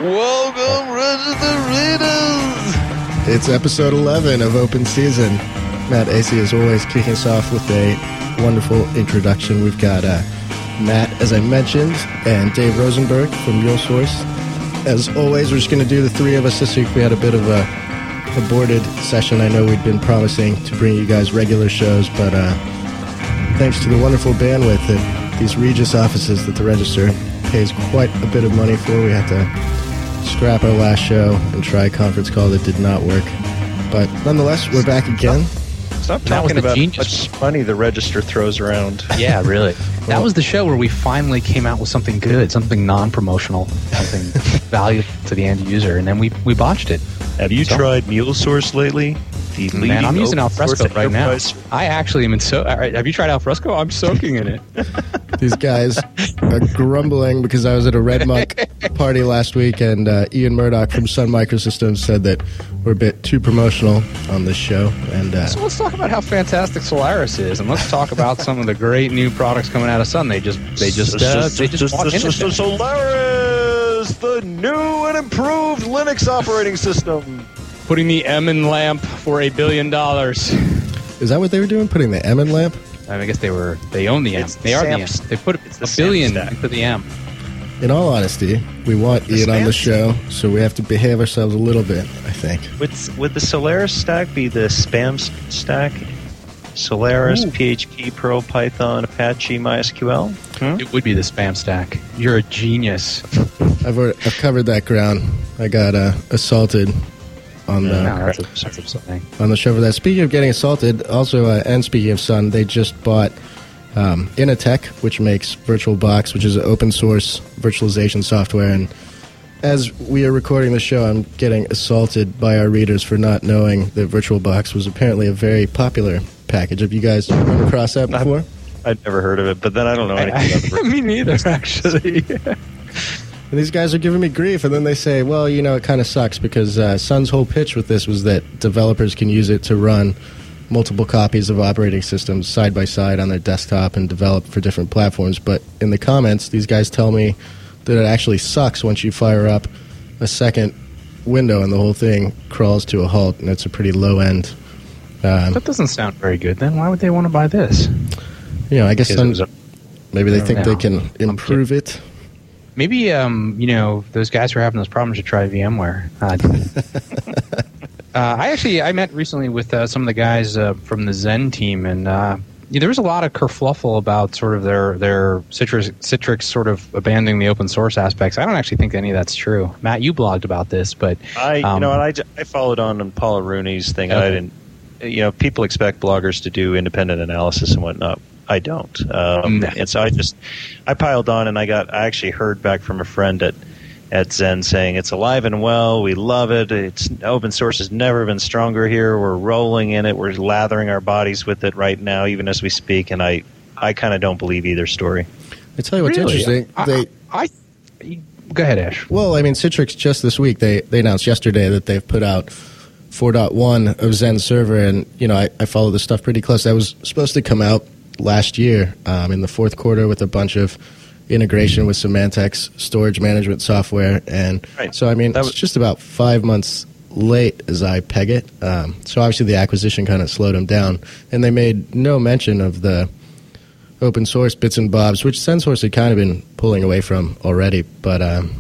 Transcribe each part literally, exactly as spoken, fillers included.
Welcome, registered readers! It's episode eleven of Open Season. Matt Acey, as always, kicking us off with a wonderful introduction. We've got uh, Matt, as I mentioned, and Dave Rosenberg from MuleSource. As always, we're just going to do the three of us this week. We had a bit of a aborted session. I know we'd been promising to bring you guys regular shows, but uh, thanks to the wonderful bandwidth at these Regis offices that the Register pays quite a bit of money for, we had to scrap our last show and try a conference call that did not work. But nonetheless, we're back again. Stop talking about how much money the Register throws around. Yeah, really. That well, was the show where we finally came out with something good, something non-promotional, something valuable to the end user, and then we, we botched it. Have you so, tried MuleSource lately? The Man, I'm using Alfresco right now. I actually am in so. Have you tried Alfresco? I'm soaking in it. These guys are grumbling because I was at a Red Monk party last week, and uh, Ian Murdoch from Sun Microsystems said that we're a bit too promotional on this show. And uh, so let's talk about how fantastic Solaris is, and let's talk about some of the great new products coming out of Sun. They just, they just, uh, they just bought into it. Solaris, the new and improved Linux operating system. Putting the Emin lamp for a billion dollars. Is that what they were doing? Putting the Emin lamp? I, mean, I guess they were. They own the M. It's they the are Sam, the M. They put it's the a billion into the M. In all honesty, we want the Ian on the spam show, so we have to behave ourselves a little bit, I think. Would, would the Solaris stack be the spam stack? Solaris, Ooh. P H P, Perl, Python, Apache, MySQL? Hmm? It would be the spam stack. You're a genius. I've, already, I've covered that ground. I got uh, assaulted on the no, that's a, that's upsetting. on the show for that. Speaking of getting assaulted, also, uh, and speaking of Sun, they just bought um, Initech, which makes VirtualBox, which is an open source virtualization software. And as we are recording the show, I'm getting assaulted by our readers for not knowing that VirtualBox was apparently a very popular package. Have you guys run across that before? I've, I'd never heard of it, but then I don't know anything I, about the Me neither, actually. And these guys are giving me grief, and then they say, well, you know, it kind of sucks because uh, Sun's whole pitch with this was that developers can use it to run multiple copies of operating systems side by side on their desktop and develop for different platforms. But in the comments, these guys tell me that it actually sucks once you fire up a second window and the whole thing crawls to a halt, and it's a pretty low-end. Um, that doesn't sound very good, then. Why would they want to buy this? You know, I guess Sun, a, maybe they think know. they can improve it. Maybe, um, you know, those guys who are having those problems should try VMware. Uh, uh, I actually, I met recently with uh, some of the guys uh, from the Zen team, and uh, yeah, there was a lot of kerfluffle about sort of their, their Citrix, Citrix sort of abandoning the open source aspects. I don't actually think any of that's true. Matt, you blogged about this, but... I, um, you know, I, I followed on on Paula Rooney's thing. Okay. I didn't, you know, people expect bloggers to do independent analysis and whatnot. I don't, um, no. And so I just I piled on, and I got I actually heard back from a friend at at Zen saying it's alive and well. We love it. It's open source has never been stronger here. We're rolling in it. We're lathering our bodies with it right now, even as we speak. And I I kind of don't believe either story. I tell you what's really? interesting. I, they I, I go ahead, Ash. Well, I mean, Citrix just this week they they announced yesterday that they've put out four point one of Zen Server, and you know I, I follow this stuff pretty close. That was supposed to come out last year um, in the fourth quarter with a bunch of integration with Symantec's storage management software. And right. so, I mean, that it's was just about five months late as I peg it. Um, so obviously the acquisition kind of slowed them down. And they made no mention of the open source bits and bobs, which SenSource had kind of been pulling away from already. But, um,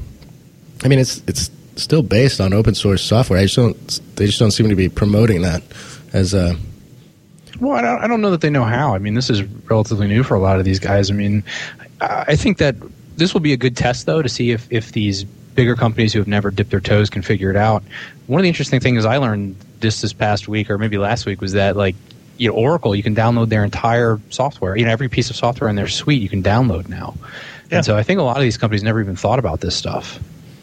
I mean, it's it's still based on open source software. I just don't, they just don't seem to be promoting that as a... Well, I don't, I don't know that they know how. I mean, this is relatively new for a lot of these guys. I mean, I think that this will be a good test, though, to see if, if these bigger companies who have never dipped their toes can figure it out. One of the interesting things I learned this this past week, or maybe last week, was that, like, you know, Oracle, you can download their entire software. You know, every piece of software in their suite you can download now. Yeah. And so I think a lot of these companies never even thought about this stuff.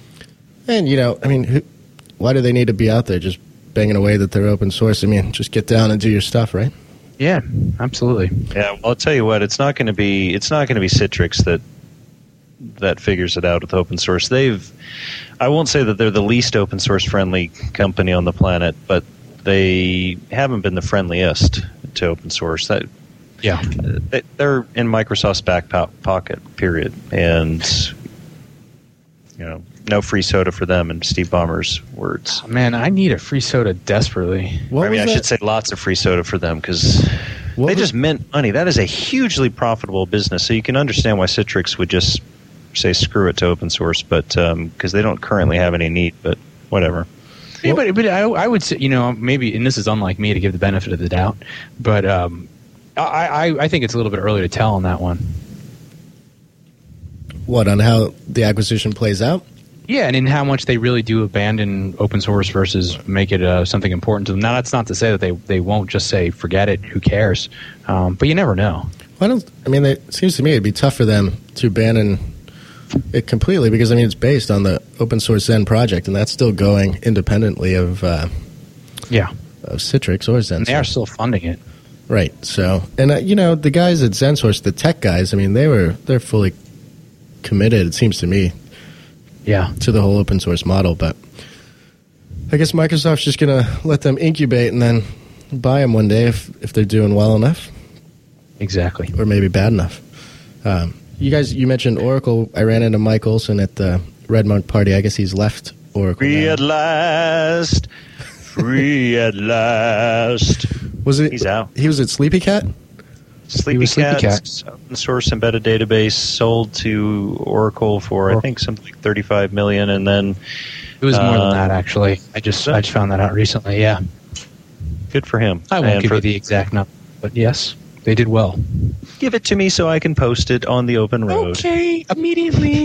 And, you know, I mean, who, why do they need to be out there just banging away that they're open source? I mean, just get down and do your stuff, right? Yeah, absolutely. Yeah, well, I'll tell you what, it's not going to be it's not going to be Citrix that that figures it out with open source. They've I won't say that they're the least open source friendly company on the planet, but they haven't been the friendliest to open source. That yeah, they're in Microsoft's back po- pocket. Period. And you know, no free soda for them, in Steve Ballmer's words. Oh, man, I need a free soda desperately. What I mean, I that? should say lots of free soda for them because they was, just mint money. That is a hugely profitable business. So you can understand why Citrix would just say screw it to open source, but because um, they don't currently have any need, but whatever. Yeah, but, but I, I would say, you know, maybe, and this is unlike me to give the benefit of the doubt, but um, I, I, I think it's a little bit early to tell on that one. What, on how the acquisition plays out? Yeah, and in how much they really do abandon open source versus make it uh, something important to them. Now, that's not to say that they, they won't just say, forget it, who cares? Um, but you never know. Well, I don't. I mean, it seems to me it'd be tough for them to abandon it completely because, I mean, it's based on the open source Zen project, and that's still going independently of uh, yeah of Citrix or Zen. They are still funding it. Right. So, and, uh, you know, the guys at ZenSource, the tech guys, I mean, they were, they're fully committed, it seems to me, yeah, to the whole open source model. But I guess Microsoft's just going to let them incubate and then buy them one day if, if they're doing well enough. Exactly. Or maybe bad enough. Um, you guys, you mentioned Oracle. I ran into Mike Olson at the Red Monk party. I guess he's left Oracle Free now. at last. Free at last. Was it? He's out. He was at Sleepy Cat? Sleepy Sleepy Cat's open source embedded database sold to Oracle for Oracle. I think something like thirty-five million dollars, and then it was more uh, than that actually. I just I just found that out recently. Yeah, good for him. I won't and give for, you the exact number, but yes, they did well. Give it to me so I can post it on the open road. Okay, immediately.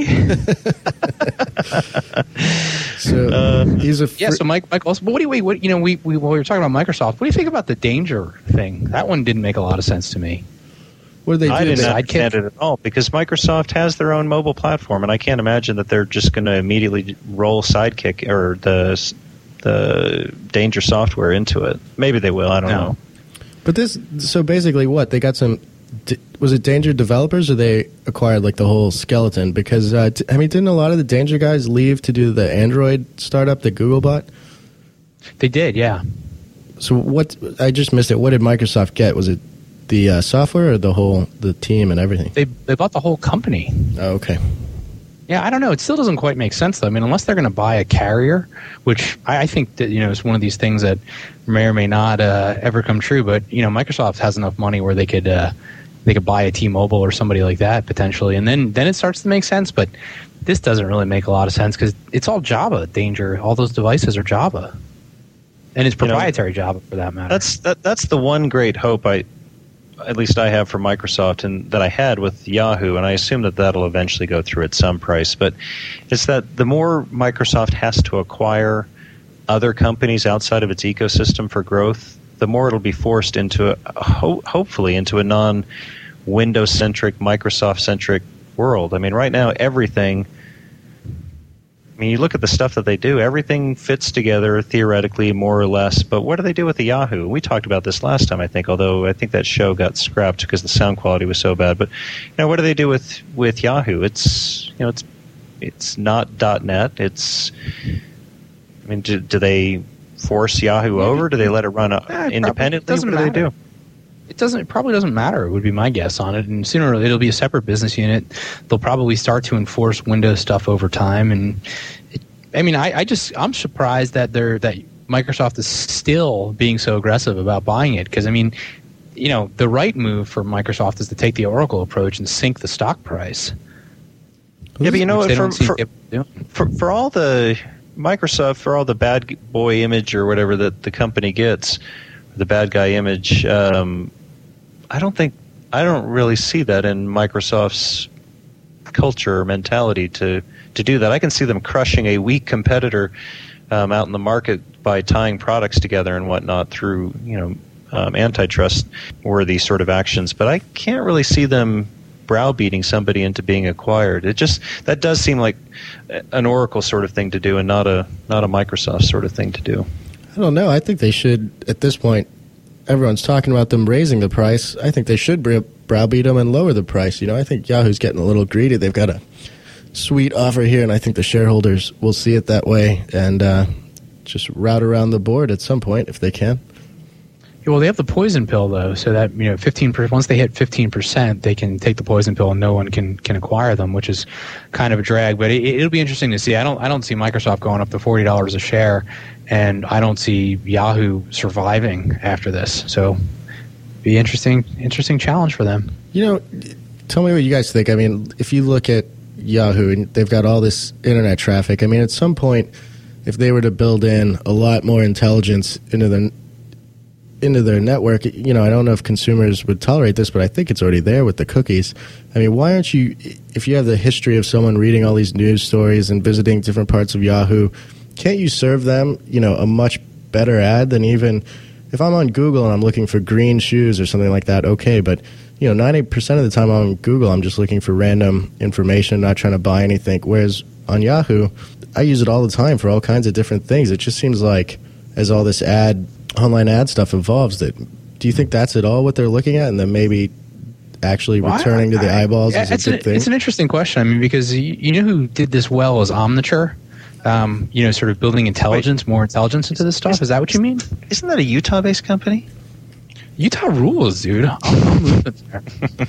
So Uh, he's a fr- Yeah, so Mike, Mike also, but what do you wait? What you know? We, we while we were talking about Microsoft, what do you think about the Danger thing? That one didn't make a lot of sense to me. What did they do? I didn't They- understand it at all because Microsoft has their own mobile platform, and I can't imagine that they're just going to immediately roll Sidekick or the the Danger software into it. Maybe they will. I don't No. know. But this, so basically, what they got some? d- Was it Danger developers, or they acquired like the whole skeleton? Because uh, t- I mean, didn't a lot of the Danger guys leave to do the Android startup that Google bought? They did, yeah. So what? I just missed it. What did Microsoft get? Was it the uh, software or the whole the team and everything? They they bought the whole company. Oh, okay. Yeah, I don't know. It still doesn't quite make sense, though. I mean, unless they're going to buy a carrier, which I, I think that, you know, is one of these things that may or may not uh, ever come true. But, you know, Microsoft has enough money where they could uh, they could buy a T-Mobile or somebody like that potentially, and then then it starts to make sense. But this doesn't really make a lot of sense because it's all Java. Danger, all those devices are Java, and it's proprietary you know, Java for that matter. That's that, that's the one great hope I. At least I have for Microsoft and that I had with Yahoo, and I assume that that'll eventually go through at some price. But it's that the more Microsoft has to acquire other companies outside of its ecosystem for growth, the more it'll be forced into, a, ho- hopefully, into a non-Windows-centric, Microsoft-centric world. I mean, right now, everything... I mean, you look at the stuff that they do, everything fits together theoretically, more or less, but what do they do with the Yahoo? We talked about this last time, I think, although I think that show got scrapped because the sound quality was so bad. But, you know, what do they do with, with Yahoo? It's, you know, it's it's not .net. It's, I mean, do, do they force Yahoo over? Do they let it run uh, independently? Doesn't what do matter. they do? It doesn't. It probably doesn't matter. Would be my guess on it. And sooner or later, it'll be a separate business unit. They'll probably start to enforce Windows stuff over time. And it, I mean, I, I just I'm surprised that they're that Microsoft is still being so aggressive about buying it. Because I mean, you know, the right move for Microsoft is to take the Oracle approach and sink the stock price. Yeah, but you know what? They For, don't seem for, to be doing. for for all the Microsoft, for all the bad boy image or whatever that the company gets, the bad guy image, um, I don't think I don't really see that in Microsoft's culture or mentality to to do that. I can see them crushing a weak competitor um, out in the market by tying products together and whatnot through you know um, antitrust worthy sort of actions, but I can't really see them browbeating somebody into being acquired. It just that does seem like an Oracle sort of thing to do, and not a not a Microsoft sort of thing to do. I don't know. I think they should, at this point, everyone's talking about them raising the price. I think they should browbeat them and lower the price. You know, I think Yahoo's getting a little greedy. They've got a sweet offer here, and I think the shareholders will see it that way and uh, just route around the board at some point if they can. Well, they have the poison pill though, so that you know, fifteen percent. Once they hit fifteen percent, they can take the poison pill, and no one can, can acquire them, which is kind of a drag. But it, it'll be interesting to see. I don't I don't see Microsoft going up to forty dollars a share, and I don't see Yahoo surviving after this. So, be interesting interesting challenge for them. You know, tell me what you guys think. I mean, if you look at Yahoo and they've got all this internet traffic, I mean, at some point, if they were to build in a lot more intelligence into the into their network, you know, I don't know if consumers would tolerate this, but I think it's already there with the cookies. I mean, why aren't you, if you have the history of someone reading all these news stories and visiting different parts of Yahoo, can't you serve them, you know, a much better ad than even, if I'm on Google and I'm looking for green shoes or something like that, okay, but, you know, ninety percent of the time on Google, I'm just looking for random information, not trying to buy anything, whereas on Yahoo, I use it all the time for all kinds of different things. It just seems like, as all this ad online ad stuff evolves, that do you think that's at all what they're looking at, and then maybe actually well, returning I, to the I, eyeballs I, is a good an, thing? It's an interesting question. I mean, because you, you know who did this well is Omniture. Um, you know, sort of building intelligence, Wait, more intelligence into this stuff. Is, is that what you mean? Isn't that a Utah-based company? Utah rules, dude. I'm, I'm moving there.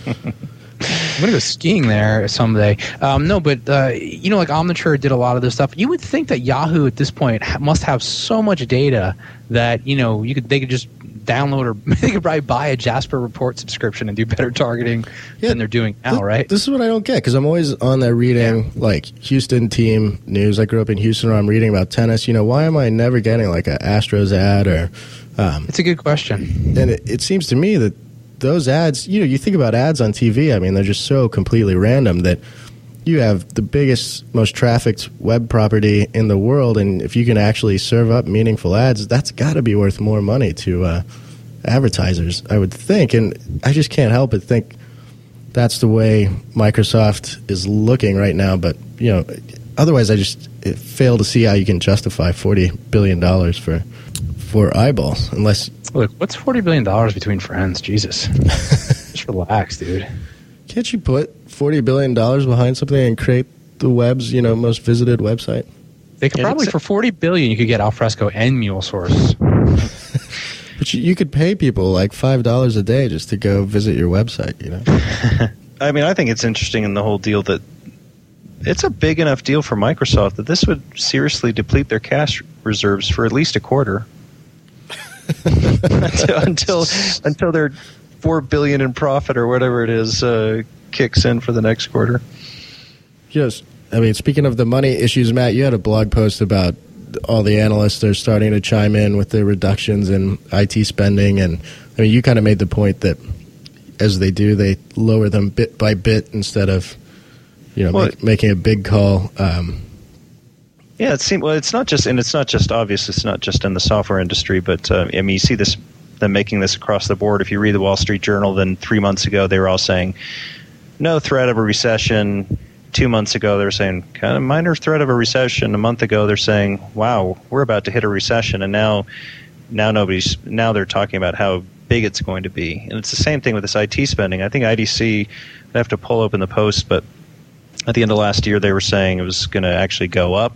I'm going to go skiing there someday. Um, no, but, uh, you know, like Omniture did a lot of this stuff. You would think that Yahoo at this point ha- must have so much data that, you know, you could they could just download or they could probably buy a Jasper Report subscription and do better targeting yeah, than they're doing now, th- right? This is what I don't get, because I'm always on there reading, yeah. like, Houston team news. I grew up in Houston, where I'm reading about tennis. You know, why am I never getting, like, an Astros ad or... Um, it's a good question. And it, it seems to me that those ads, you know, you think about ads on T V, I mean, they're just so completely random that you have the biggest, most trafficked web property in the world, and if you can actually serve up meaningful ads, that's got to be worth more money to uh, advertisers, I would think. And I just can't help but think that's the way Microsoft is looking right now. But, you know, otherwise I just fail to see how you can justify forty billion dollars for for eyeballs, unless... Look, what's forty billion dollars between friends? Jesus. Just relax, dude. Can't you put forty billion dollars behind something and create the web's, you know, most visited website? They could yeah, probably, for forty billion dollars, you could get Alfresco and MuleSource. But you, you could pay people like five dollars a day just to go visit your website, you know? I mean, I think it's interesting in the whole deal that it's a big enough deal for Microsoft that this would seriously deplete their cash reserves for at least a quarter. until, until until their four billion in profit or whatever it is uh, kicks in for the next quarter. Yes, I mean, speaking of the money issues, Matt, you had a blog post about all the analysts are starting to chime in with their reductions in I T spending, and I mean, you kind of made the point that as they do, they lower them bit by bit instead of, you know, well, make, making a big call. Um, Yeah, it seems well. It's not just, and it's not just obvious. It's not just in the software industry, but uh, I mean, you see this them making this across the board. If you read the Wall Street Journal, then three months ago they were all saying no threat of a recession. Two months ago they were saying kind of minor threat of a recession. A month ago they're saying, wow, we're about to hit a recession, and now now nobody's now they're talking about how big it's going to be. And it's the same thing with this I T spending. I think I D C, I have to pull open the post, but at the end of last year they were saying it was going to actually go up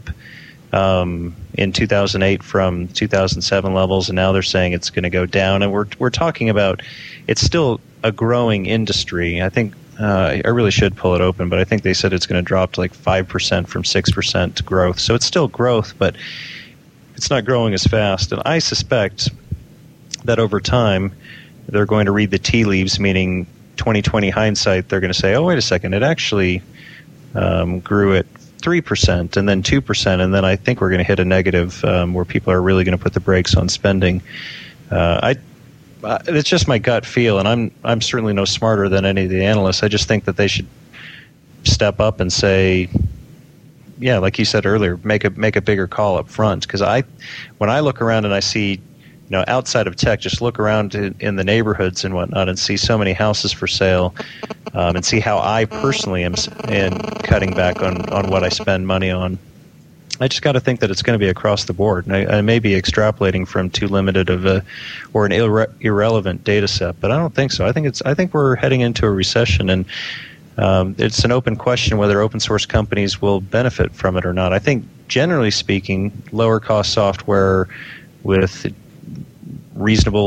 um, in two thousand eight from two thousand seven levels, and now they're saying it's going to go down. And we're we're talking about it's still a growing industry. I think uh, I really should pull it open, but I think they said it's going to drop to like five percent from six percent growth. So it's still growth, but it's not growing as fast. And I suspect that over time they're going to read the tea leaves, meaning twenty twenty hindsight, they're going to say, oh, wait a second, it actually um, grew at three percent and then two percent, and then I think we're going to hit a negative um, where people are really going to put the brakes on spending. Uh, I, uh, it's just my gut feel, and I'm I'm certainly no smarter than any of the analysts. I just think that they should step up and say, yeah, like you said earlier, make a make a bigger call up front. Because I, when I look around and I see, you know, outside of tech, just look around in, in the neighborhoods and whatnot and see so many houses for sale, um, and see how I personally am in cutting back on, on what I spend money on. I just got to think that it's going to be across the board. And I, I may be extrapolating from too limited of a or an irre- irrelevant data set, but I don't think so. I think it's I think we're heading into a recession, and um, it's an open question whether open source companies will benefit from it or not. I think generally speaking, lower cost software with reasonable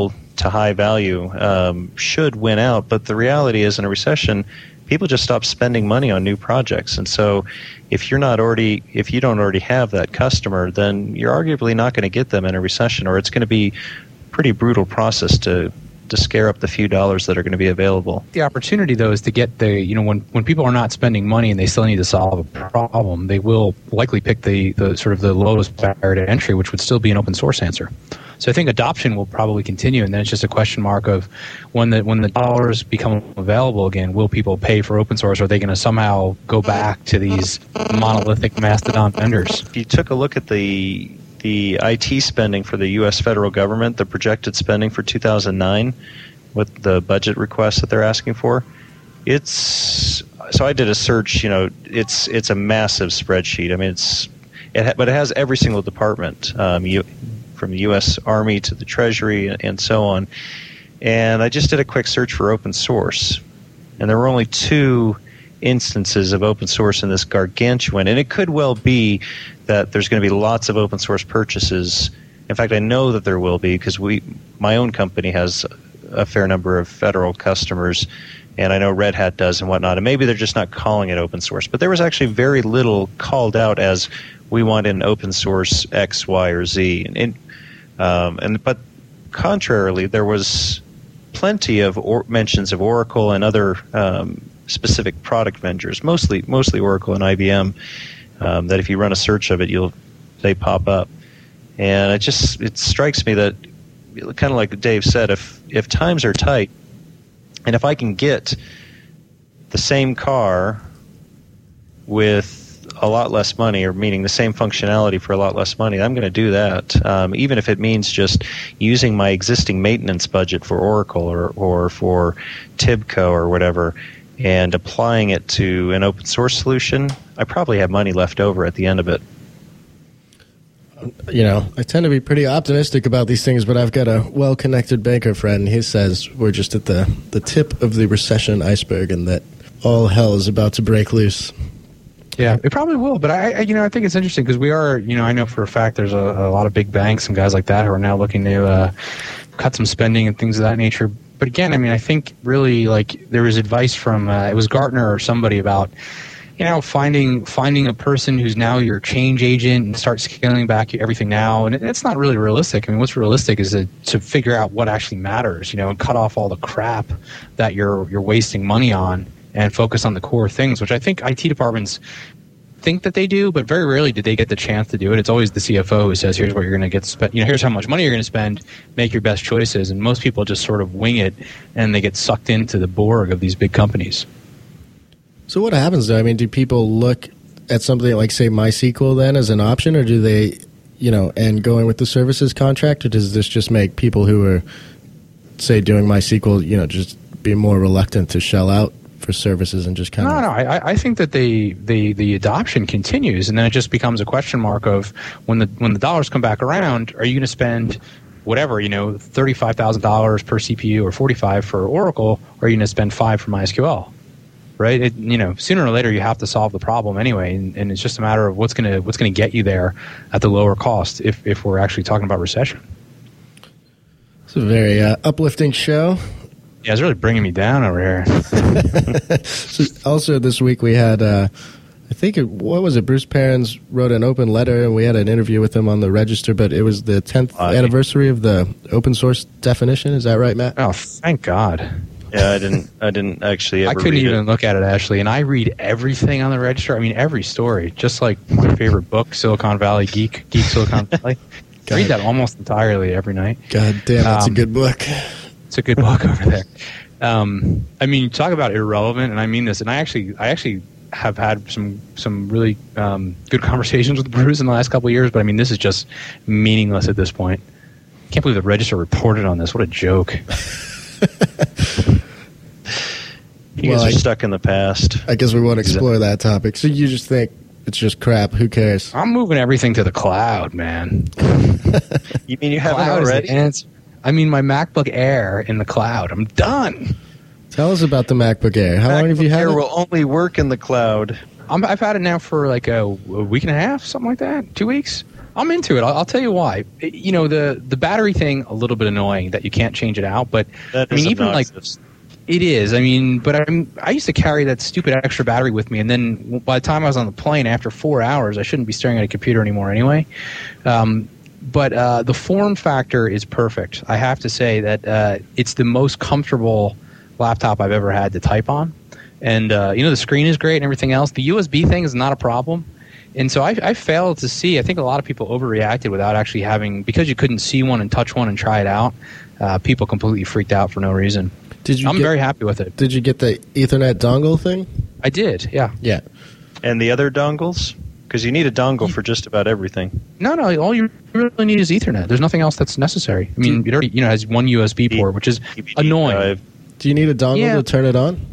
to high value um, should win out. But the reality is, in a recession, people just stop spending money on new projects. And so if you're not already, if you don't already have that customer, then you're arguably not going to get them in a recession, or it's going to be a pretty brutal process to to scare up the few dollars that are going to be available. The opportunity, though, is to get the, you know, when, when people are not spending money and they still need to solve a problem, they will likely pick the, the sort of the lowest barrier to entry, which would still be an open source answer. So I think adoption will probably continue, and then it's just a question mark of when the when the dollars become available again, will people pay for open source, or are they going to somehow go back to these monolithic mastodon vendors? If you took a look at the the I T spending for the U S federal government, the projected spending for two thousand nine, with the budget requests that they're asking for, it's so I did a search. You know, it's it's a massive spreadsheet. I mean, it's it ha, but it has every single department. Um, you. From the U S Army to the Treasury and so on. And I just did a quick search for open source. And there were only two instances of open source in this gargantuan. And it could well be that there's going to be lots of open source purchases. In fact, I know that there will be, because we, my own company has a fair number of federal customers, and I know Red Hat does and whatnot. And maybe they're just not calling it open source. But there was actually very little called out as we want in open source X, Y, or Z. And, and Um, and but contrarily, there was plenty of or- mentions of Oracle and other um, specific product vendors, mostly mostly Oracle and I B M. Um, that if you run a search of it, you'll they pop up, and it just it strikes me that, kind of like Dave said, if if times are tight, and if I can get the same car with a lot less money, or meaning the same functionality for a lot less money, I'm going to do that, um, even if it means just using my existing maintenance budget for Oracle or, or for Tibco or whatever, and applying it to an open source solution. I probably have money left over at the end of it. You know, I tend to be pretty optimistic about these things, but I've got a well-connected banker friend. He says we're just at the, the tip of the recession iceberg, and that all hell is about to break loose. Yeah, it probably will, but I, I you know, I think it's interesting because we are, you know, I know for a fact there's a, a lot of big banks and guys like that who are now looking to uh, cut some spending and things of that nature. But again, I mean, I think really like there was advice from uh, it was Gartner or somebody about, you know, finding finding a person who's now your change agent and start scaling back everything now, and it, it's not really realistic. I mean, what's realistic is to, to figure out what actually matters, you know, and cut off all the crap that you're you're wasting money on, and focus on the core things, which I think I T departments think that they do, but very rarely did they get the chance to do it. It's always the C F O who says, here's what you're going to get spent, you know, here's how much money you're going to spend, make your best choices. And most people just sort of wing it, and they get sucked into the Borg of these big companies. So what happens though? I mean, do people look at something like, say, MySQL then as an option, or do they, you know, and going with the services contract, or does this just make people who are, say, doing MySQL, you know, just be more reluctant to shell out for services and just kind no, of... No, no. I, I think that the, the, the adoption continues, and then it just becomes a question mark of when the when the dollars come back around, are you going to spend whatever, you know, thirty-five thousand dollars per C P U or forty-five for Oracle, or are you going to spend five for MySQL? Right? It, you know, sooner or later you have to solve the problem anyway, and, and it's just a matter of what's going to what's going to get you there at the lower cost if if we're actually talking about recession. It's a very uh, uplifting show. Yeah, it's really bringing me down over here. So also this week we had, uh, I think, it, what was it, Bruce Perens wrote an open letter, and we had an interview with him on the Register, but it was the tenth uh, anniversary of the open source definition. Is that right, Matt? Oh, thank God. Yeah, I didn't I didn't actually ever I couldn't read even it. look at it, Ashley, and I read everything on the Register. I mean, every story, just like my favorite book, Silicon Valley Geek, Geek Silicon Valley. I read that almost entirely every night. God damn, that's um, a good book. It's a good book over there. Um, I mean, talk about irrelevant, and I mean this. And I actually, I actually have had some some really um, good conversations with Bruce in the last couple of years. But I mean, this is just meaningless at this point. I can't believe the Register reported on this. What a joke! You guys well, are I, stuck in the past. I guess we won't explore that topic. So you just think it's just crap? Who cares? I'm moving everything to the cloud, man. You mean you haven't cloud already? I mean, my MacBook Air in the cloud. I'm done. Tell us about the MacBook Air. How MacBook long have you had Air it? will only work in the cloud. I'm, I've had it now for like a, a week and a half, something like that. Two weeks. I'm into it. I'll, I'll tell you why. You know, the the battery thing, a little bit annoying that you can't change it out. But That I mean, is even like obnoxious. it is. I mean, but I'm I used to carry that stupid extra battery with me, and then by the time I was on the plane, after four hours, I shouldn't be staring at a computer anymore anyway. Um, but uh, the form factor is perfect. I have to say that uh, it's the most comfortable laptop I've ever had to type on, and uh, you know, the screen is great and everything else. The U S B thing is not a problem. And so I, I failed to see. I think a lot of people overreacted without actually having, because you couldn't see one and touch one and try it out. Uh, people completely freaked out for no reason. Did you? I'm get, very happy with it. Did you get the Ethernet dongle thing? I did, yeah. Yeah. And the other dongles? Because you need a dongle for just about everything. No, no. All you really need is Ethernet. There's nothing else that's necessary. I mean, it already, you know, has one U S B port, which is D V D annoying. drive. Do you need a dongle Yeah. to turn it on?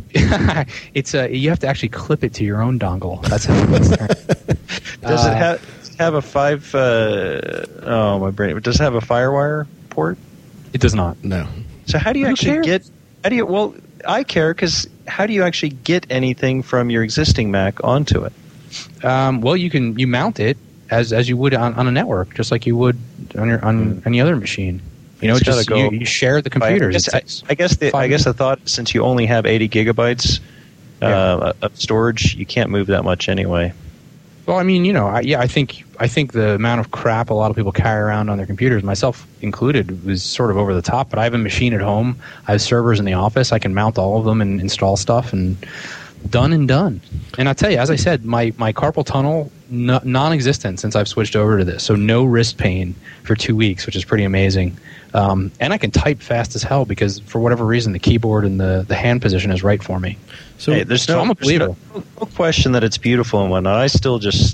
It's a, you have to actually clip it to your own dongle. That's how it's turned. Does Uh, it have have a five? Uh, oh, my brain! Does it have a FireWire port? It does not. No. So how do you Who actually cares? get? How do you? Well, I care because how do you actually get anything from your existing Mac onto it? Um, well, you can you mount it as as you would on, on a network, just like you would on your on any other machine. You know, It's gotta just go you, you share the I computers. guess, It's- I, I guess the I five guess the thought, since you only have eighty gigabytes uh, Yeah. of storage, you can't move that much anyway. Well, I mean, you know, I, yeah, I think I think the amount of crap a lot of people carry around on their computers, myself included, was sort of over the top. But I have a machine at home. I have servers in the office. I can mount all of them and install stuff, and done and done. And I tell you, as I said, my my carpal tunnel no, non-existent since I've switched over to this. So no wrist pain for two weeks, which is pretty amazing. Um, and I can type fast as hell because for whatever reason the keyboard and the, the hand position is right for me. So Hey, there's so no, I'm a there's no, believer. no question that it's beautiful and whatnot. I still just,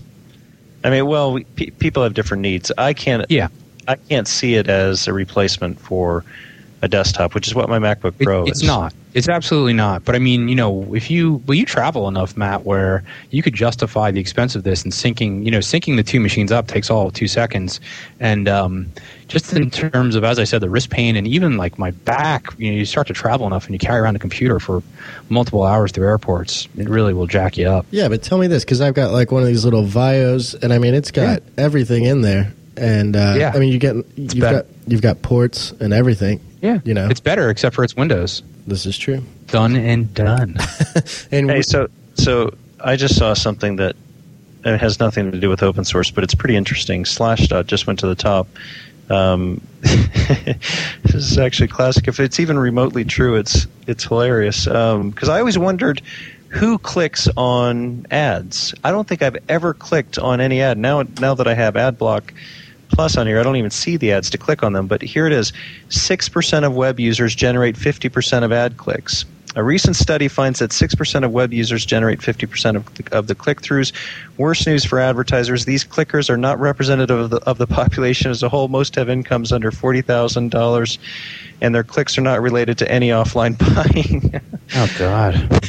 I mean, well, we, pe- people have different needs. I can't, Yeah. I can't see it as a replacement for a desktop, which is what my MacBook It- Pro it's is. not. It's absolutely not. But I mean, you know, if you well, you travel enough, Matt, where you could justify the expense of this and syncing. You know, syncing the two machines up takes all of two seconds, and um, just in terms of, as I said, the wrist pain and even like my back. You know, you start to travel enough and you carry around a computer for multiple hours through airports. It really will jack you up. yeah, but tell me this, because I've got like one of these little Vios, and I mean it's got everything in there, and uh, Yeah. I mean you get you've better. got you've got ports and everything. Yeah, You know. it's better except for it's Windows. This is true. Done and done. And Hey, we- so so I just saw something that it has nothing to do with open source, but it's pretty interesting. Slashdot just went to the top. Um, this is actually classic. If it's even remotely true, it's it's hilarious. Because I always wondered who clicks on ads. I don't think I've ever clicked on any ad. Now now that I have AdBlock Plus on here, I don't even see the ads to click on them. But here it is: six percent of web users generate fifty percent of ad clicks. A recent study finds that six percent of web users generate fifty percent of the, of the click-throughs. Worse news for advertisers. These clickers are not representative of the, of the population as a whole. Most have incomes under forty thousand dollars, and their clicks are not related to any offline buying. Oh God.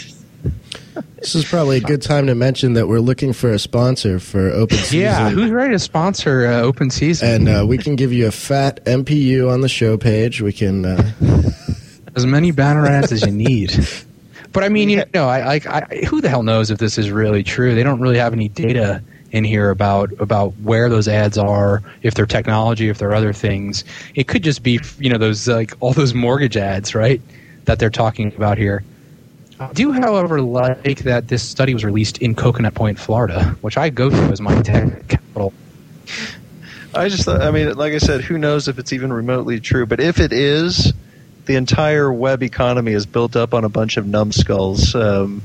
this is probably a good time to mention that we're looking for a sponsor for Open Season. Yeah, who's ready to sponsor uh, Open Season? and uh, we can give you a fat M P U on the show page. We can. Uh, As many banner ads as you need. But I mean, you know, I, I, I, who the hell knows if this is really true? They don't really have any data in here about about where those ads are, if they're technology, if they're other things. It could just be, you know, those like all those mortgage ads, right? That they're talking about here. I do, however, like that this study was released in Coconut Point, Florida, which I go to as my tech capital. I just, thought, I mean, like I said, who knows if it's even remotely true? But if it is, the entire web economy is built up on a bunch of numbskulls. Um,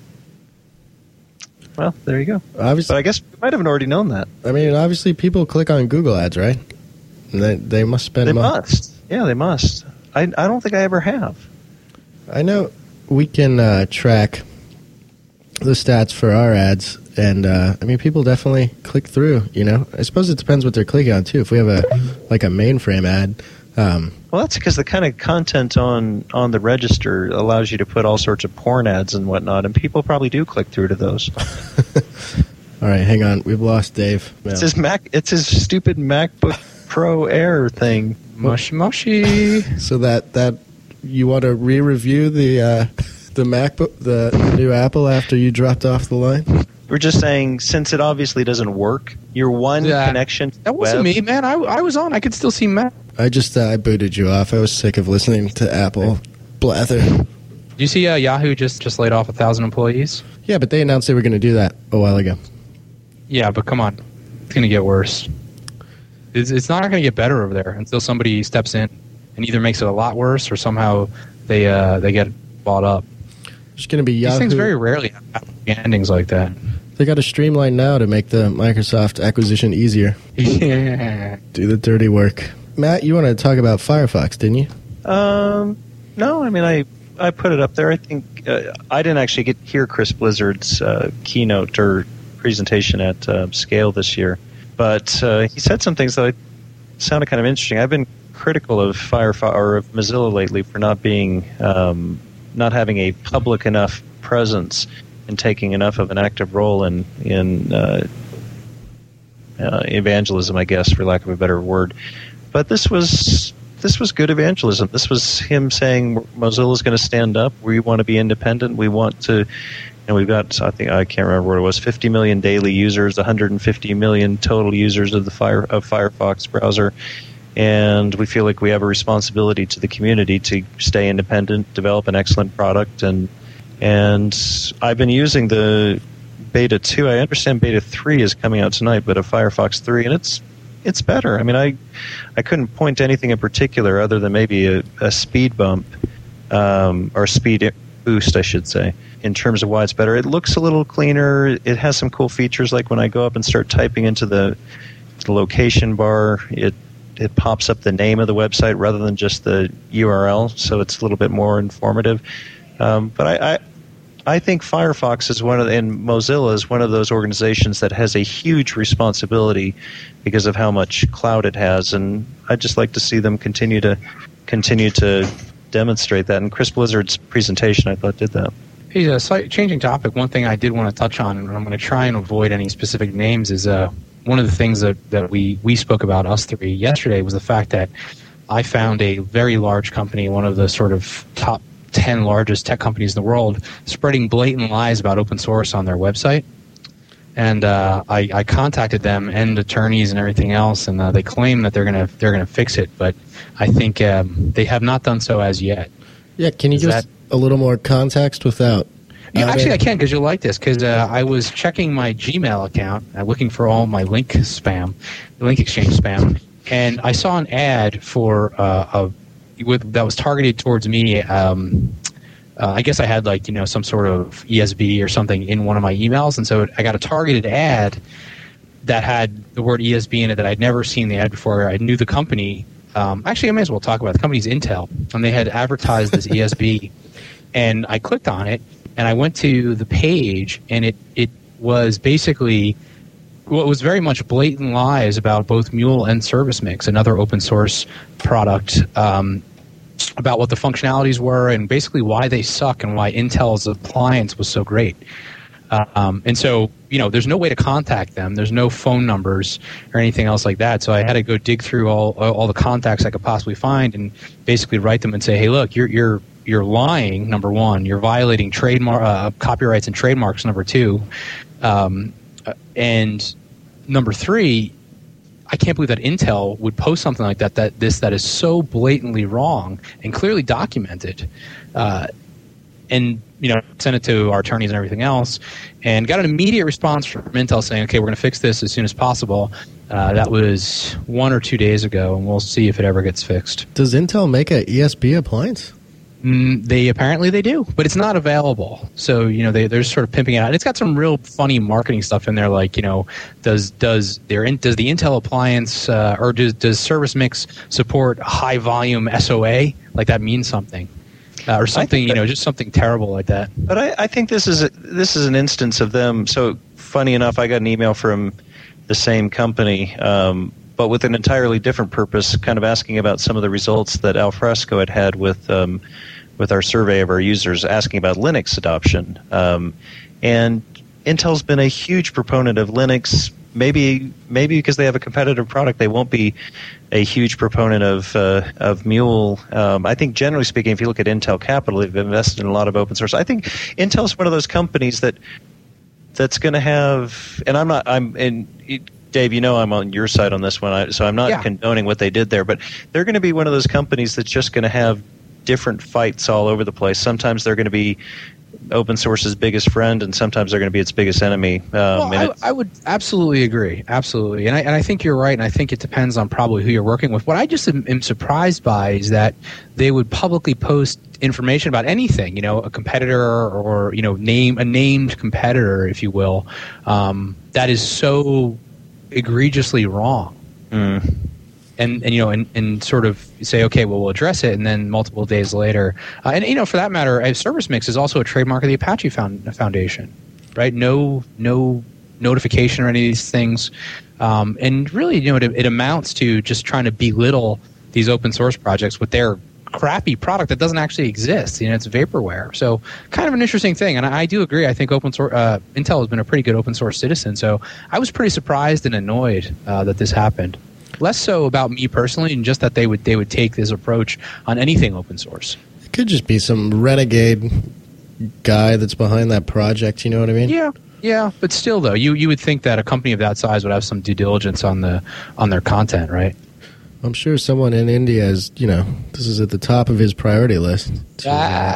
well, there you go. obviously, But I guess we might have already known that. I mean, obviously, people click on Google ads, right? And they they must spend. They mon- must. Yeah, they must. I, I don't think I ever have. I know we can uh, track the stats for our ads, and uh, I mean, people definitely click through. You know, I suppose it depends what they're clicking on too. If we have a like a mainframe ad, um, Well, that's because the kind of content on, on the register allows you to put all sorts of porn ads and whatnot, and people probably do click through to those. all right, hang on, we've lost Dave. It's No. his Mac. It's his stupid MacBook Pro Air thing. Mushy mushy. So that that you want to re-review the uh, the MacBook, the, the new Apple after you dropped off the line? We're just saying, since it obviously doesn't work, your one yeah. connection to That the wasn't web, me, man. I, I was on. I could still see Matt. I just uh, I booted you off. I was sick of listening to Apple blather. Do you see uh, Yahoo just, just laid off a thousand employees? Yeah, but they announced they were going to do that a while ago. Yeah, but come on. It's going to get worse. It's, it's not going to get better over there until somebody steps in and either makes it a lot worse or somehow they uh, they get bought up. There's going to be Yahoo. These things very rarely have happy endings like that. They got a streamline now to make the Microsoft acquisition easier. Yeah. Do the dirty work. Matt, you wanted to talk about Firefox, didn't you? Um, no, I mean, I, I put it up there. I think uh, I didn't actually get hear Chris Blizzard's uh, keynote or presentation at uh, Scale this year, but uh, he said some things that sounded kind of interesting. I've been critical of Firefox or of Mozilla lately for not being, um, not having a public enough presence and taking enough of an active role in in uh, uh, evangelism, I guess, for lack of a better word. But this was this was good evangelism. This was him saying Mozilla is going to stand up. We want to be independent. We want to, and we've got, I think I can't remember what it was, fifty million daily users, one hundred fifty million total users of the Fire of Firefox browser, and we feel like we have a responsibility to the community to stay independent, develop an excellent product, and and I've been using the Beta two. I understand Beta three is coming out tonight, but a Firefox three, and it's it's better. I mean, I I couldn't point to anything in particular other than maybe a, a speed bump um, or speed boost, I should say, in terms of why it's better. It looks a little cleaner. It has some cool features, like when I go up and start typing into the, the location bar, it it pops up the name of the website rather than just the U R L, so it's a little bit more informative. Um, but I, I I think Firefox is one of the, and Mozilla is one of those organizations that has a huge responsibility because of how much clout it has, and I'd just like to see them continue to continue to demonstrate that. And Chris Blizzard's presentation, I thought, did that. Hey, uh, slight changing topic. One thing I did want to touch on, and I'm going to try and avoid any specific names, is uh, one of the things that, that we, we spoke about, us three, yesterday, was the fact that I found a very large company, one of the sort of top ten largest tech companies in the world, spreading blatant lies about open source on their website. And uh, I, I contacted them and attorneys and everything else, and uh, they claim that they're gonna they're gonna fix it, but I think um, they have not done so as yet. Yeah, can you Is give us that- a little more context without? Yeah, uh, actually, I can, because you'll like this. Because uh, I was checking my Gmail account, uh, looking for all my link spam, link exchange spam, and I saw an ad for uh, a with that was targeted towards me. Um, uh, I guess I had like you know some sort of E S B or something in one of my emails, and so I got a targeted ad that had the word E S B in it that I'd never seen the ad before. I knew the company. Um, actually, I may as well talk about it. The company's Intel, and they had advertised this E S B, and I clicked on it. And I went to the page, and it, it was basically what was very much blatant lies about both Mule and Service Mix, another open source product, um, about what the functionalities were and basically why they suck and why Intel's appliance was so great. Um, and so, you know, there's no way to contact them. There's no phone numbers or anything else like that. So I had to go dig through all all the contacts I could possibly find and basically write them and say, hey, look, you're you're you're lying, number one. You're violating trademark uh, copyrights and trademarks, number two. Um, and number three, I can't believe that Intel would post something like that, that this that is so blatantly wrong and clearly documented. Uh, and, you know, sent it to our attorneys and everything else, and got an immediate response from Intel saying, okay, we're going to fix this as soon as possible. Uh, that was one or two days ago, and we'll see if it ever gets fixed. Does Intel make a E S B appliance? Mm, they apparently they do, but it's not available. So you know they they're sort of pimping it out. It's got some real funny marketing stuff in there, like you know does does their does the Intel appliance uh, or does does Service Mix support high volume S O A? Like that means something, uh, or something you know just something terrible like that. But I, I think this is a, this is an instance of them. So funny enough, I got an email from the same company. Um, but with an entirely different purpose, kind of asking about some of the results that Alfresco had had with um, with our survey of our users, asking about Linux adoption. Um, and Intel's been a huge proponent of Linux. Maybe maybe because they have a competitive product, they won't be a huge proponent of uh, of Mule. Um, I think generally speaking, if you look at Intel Capital, they've invested in a lot of open source. I think Intel's one of those companies that that's going to have, and I'm not, I'm, and Dave, you know I'm on your side on this one, so I'm not yeah. condoning what they did there, but they're going to be one of those companies that's just going to have different fights all over the place. Sometimes they're going to be open source's biggest friend, and sometimes they're going to be its biggest enemy. Um, well, I, I would absolutely agree, absolutely, and I, and I think you're right, and I think it depends on probably who you're working with. What I just am, am surprised by is that they would publicly post information about anything, you know, a competitor or, you know, name a named competitor, if you will, um, that is so egregiously wrong. Mm. And, and you know, and, and sort of say, okay, well, we'll address it, and then multiple days later, uh, and you know, for that matter, uh, Service Mix is also a trademark of the Apache Found, Foundation, right? No, no notification or any of these things, um, and really, you know, it, it amounts to just trying to belittle these open source projects with their crappy product that doesn't actually exist. You know, it's vaporware. So, kind of an interesting thing. And I, I do agree. I think open source, uh, Intel has been a pretty good open source citizen. So, I was pretty surprised and annoyed uh, that this happened. Less so about me personally, and just that they would they would take this approach on anything open source. It could just be some renegade guy that's behind that project. You know what I mean? Yeah, yeah. But still, though, you you would think that a company of that size would have some due diligence on the on their content, right? I'm sure someone in India is, you know, this is at the top of his priority list to,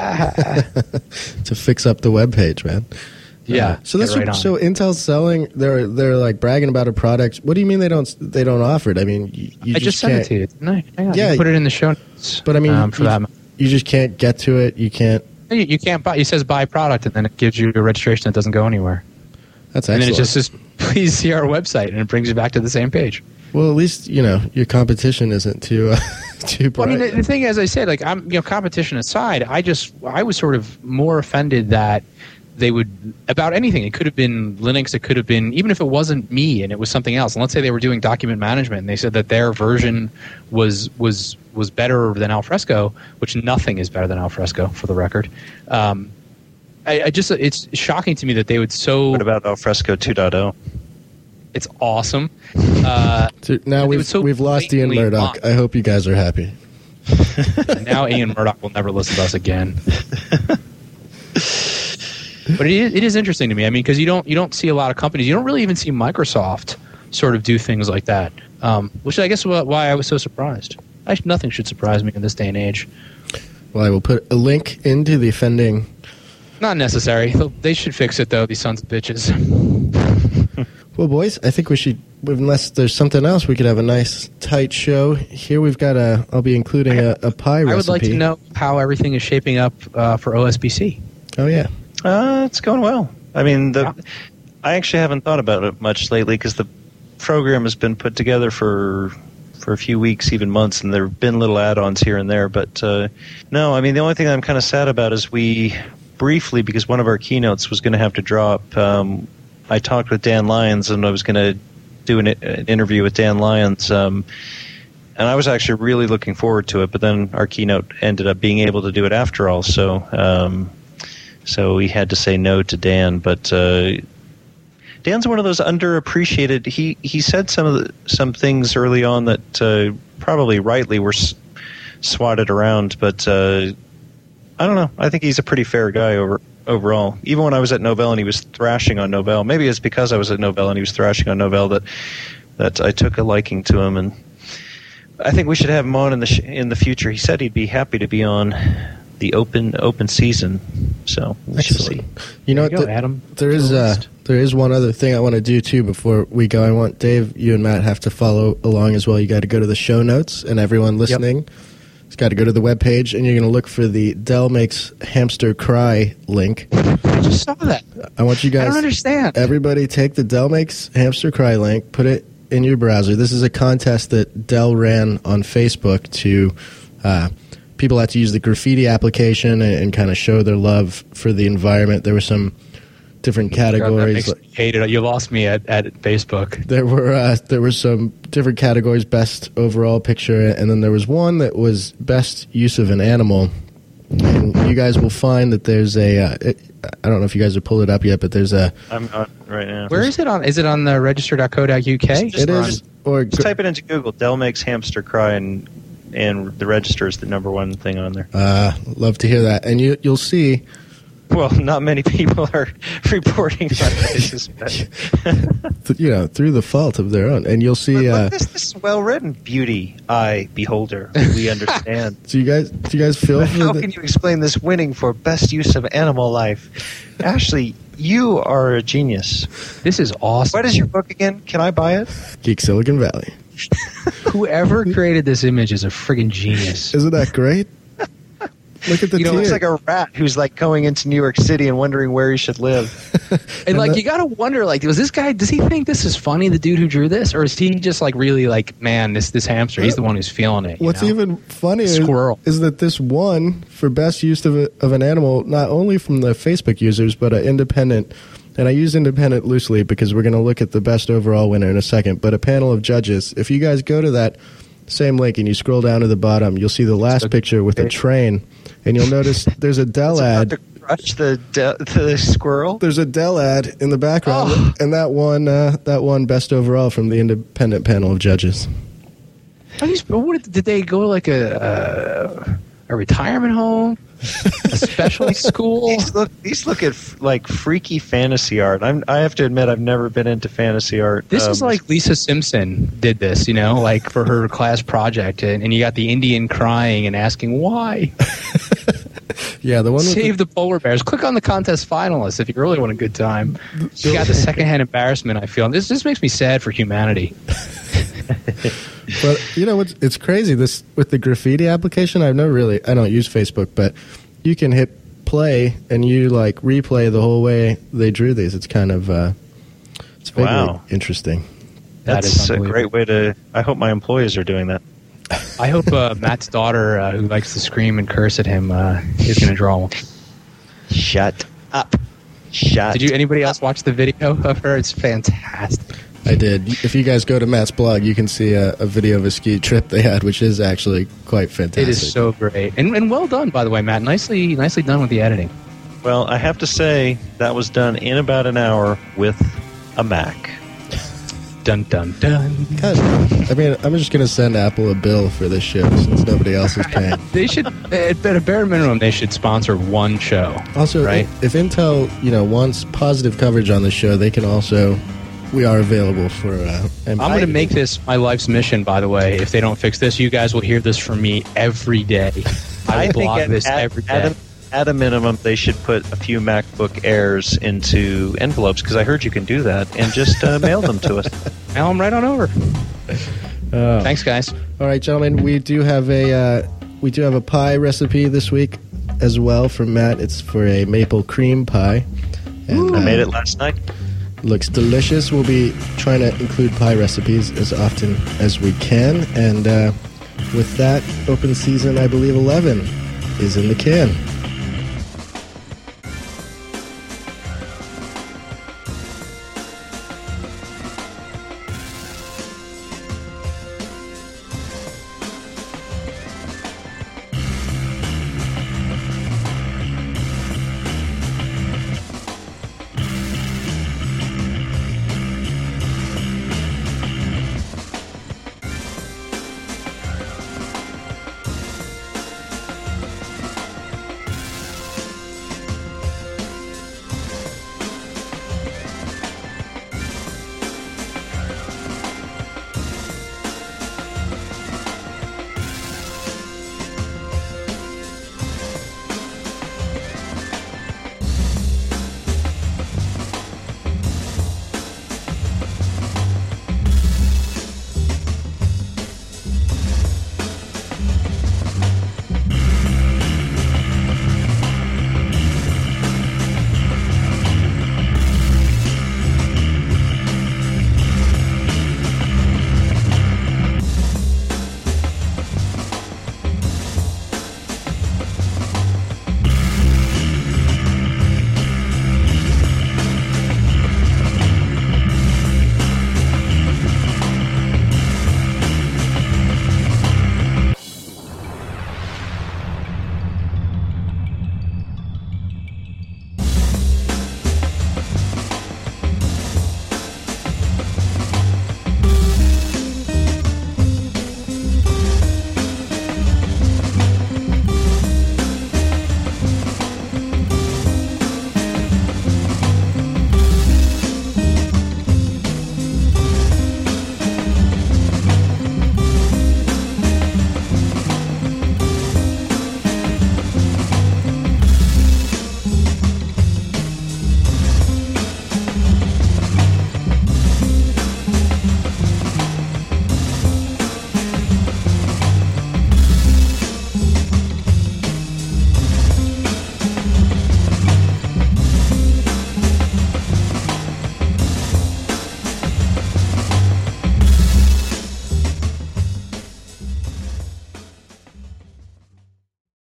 ah. to fix up the webpage, man. Yeah. Uh, so that's right what, so Intel's selling. They're they're like bragging about a product. What do you mean they don't they don't offer it? I mean, you, you I just, just sent can't, it to you. Didn't I? Hang on. Yeah, you put it in the show notes. But I mean, um, for you, that, you just can't get to it. You can't. You, you can't buy. It says buy product, and then it gives you a registration that doesn't go anywhere. That's excellent. And then it excellent. just says, please see our website, and it brings you back to the same page. Well, at least, you know, your competition isn't too uh, too bright. Well, I mean, the, the thing, as I said, like I'm, you know, competition aside, I just I was sort of more offended that they would about anything. It could have been Linux. It could have been, even if it wasn't me and it was something else. And let's say they were doing document management, and they said that their version was was was better than Alfresco, which nothing is better than Alfresco, for the record. Um, I, I just it's shocking to me that they would so. What about Alfresco two point oh? It's awesome. Uh, so now we've so we've lost Ian Murdoch. Mocked. I hope you guys are happy. Now Ian Murdoch will never listen to us again. But it is, it is interesting to me. I mean, because you don't you don't see a lot of companies. You don't really even see Microsoft sort of do things like that, um, which I guess is why I was so surprised. I, nothing should surprise me in this day and age. Well, I will put a link into the offending. Not necessary. They should fix it, though, these sons of bitches. Well, boys, I think we should, unless there's something else, we could have a nice, tight show. Here we've got a, I'll be including a, a pie I recipe. I would like to know how everything is shaping up uh, for O S B C. Oh, yeah. Uh, it's going well. I mean, the, I actually haven't thought about it much lately because the program has been put together for for a few weeks, even months, and there have been little add-ons here and there. But uh, no, I mean, the only thing I'm kind of sad about is we briefly, because one of our keynotes was going to have to drop, um, I talked with Dan Lyons, and I was going to do an, an interview with Dan Lyons, um, and I was actually really looking forward to it, but then our keynote ended up being able to do it after all, so um, so we had to say no to Dan. But uh, Dan's one of those underappreciated. He he said some of the, some things early on that uh, probably rightly were s- swatted around, but uh, I don't know. I think he's a pretty fair guy over. Overall, even when I was at Novell and he was thrashing on Novell, maybe it's because I was at Novell and he was thrashing on Novell that that I took a liking to him, and I think we should have him on in the sh- in the future. He said he'd be happy to be on the open open season, so we Excellent. should see. You know, there you th- go, Adam. there is uh, there is one other thing I want to do too before we go. I want Dave, you and Matt have to follow along as well. You got to go to the show notes, and everyone listening. Yep. It's got to go to the webpage, and you're going to look for the Dell Makes Hamster Cry link. I just saw that. I want you guys. I don't understand. Everybody take the Dell Makes Hamster Cry link, put it in your browser. This is a contest that Dell ran on Facebook to uh, people had to use the graffiti application and, and kind of show their love for the environment. There were some different categories. God, that makes me hate it. You lost me at, at Facebook. There were uh, there were some different categories: best overall picture, and then there was one that was best use of an animal. And you guys will find that there's a. Uh, it, I don't know if you guys have pulled it up yet, but there's a. I'm on right now. Where is it on? Is it on the register dot co dot U K? Just, just, it is. Just, or just go, type it into Google. Dell Makes Hamster Cry, and and the register is the number one thing on there. Uh, love to hear that, and you you'll see. Well, not many people are reporting on this. You know, through the fault of their own. And you'll see... Look, uh, look, this, this is well-written. Beauty, eye, beholder. We understand. Do you guys do you guys feel... But for how the- can you explain this winning for best use of animal life? Ashley, you are a genius. This is awesome. What is your book again? Can I buy it? Geek Silicon Valley. Whoever created this image is a friggin' genius. Isn't that great? Look at the You know, tier. it's like a rat who's like going into New York City and wondering where he should live. And like, that- you gotta wonder, like, was this guy? Does he think this is funny? The dude who drew this, or is he just like really like, man, this this hamster? He's the one who's feeling it. you What's know? even funnier Squirrel. is that this won for best use of, a, of an animal, not only from the Facebook users, but an independent, and I use independent loosely because we're going to look at the best overall winner in a second, but a panel of judges. If you guys go to that same link and you scroll down to the bottom, you'll see the last picture with a train, and you'll notice there's a Dell It's about ad. to crush the, de- the squirrel. There's a Dell ad in the background, Oh. and that won, uh, that won best overall from the independent panel of judges. Are these, what, did they go to like a a, a retirement home, a special school? These look, these look at f- like freaky fantasy art. I'm, I have to admit, I've never been into fantasy art. This Um, is like Lisa Simpson did this, you know, like for her class project, and, and you got the Indian crying and asking why. Yeah, the one with Save the polar bears. Click on the contest finalists if you really want a good time. You got the secondhand embarrassment, I feel. And this this makes me sad for humanity. But you know what's it's crazy this with the graffiti application. I've never really I don't use Facebook, but you can hit play and you like replay the whole way they drew these. It's kind of uh, it's very Wow. interesting. That is That's a unbelievable. great way to. I hope my employees are doing that. I hope uh, Matt's daughter, uh, who likes to scream and curse at him, uh, is going to draw one. Shut up. Shut. Did you? Anybody else watch the video of her? It's fantastic. I did. If you guys go to Matt's blog, you can see a, a video of a ski trip they had, which is actually quite fantastic. It is so great, and and well done, by the way, Matt. Nicely nicely done with the editing. Well, I have to say that was done in about an hour with a Mac. Dun dun dun. God, I mean, I'm just going to send Apple a bill for this show since nobody else is paying. They should, at a bare minimum, they should sponsor one show. Also, right? if, if Intel, you know, wants positive coverage on the show, they can also. We are available for. Uh, I'm going to make this my life's mission, by the way. If they don't fix this, you guys will hear this from me every day. I will blog at, this at, every day. At a, at a minimum, they should put a few MacBook Airs into envelopes, because I heard you can do that, and just uh, mail them to us. Mail them right on over. Uh, Thanks, guys. All right, gentlemen, we do have a uh, we do have a pie recipe this week as well from Matt. It's for a maple cream pie. And, I made uh, it last night. Looks delicious. We'll be trying to include pie recipes as often as we can. And uh, with that, open season, I believe eleven is in the can.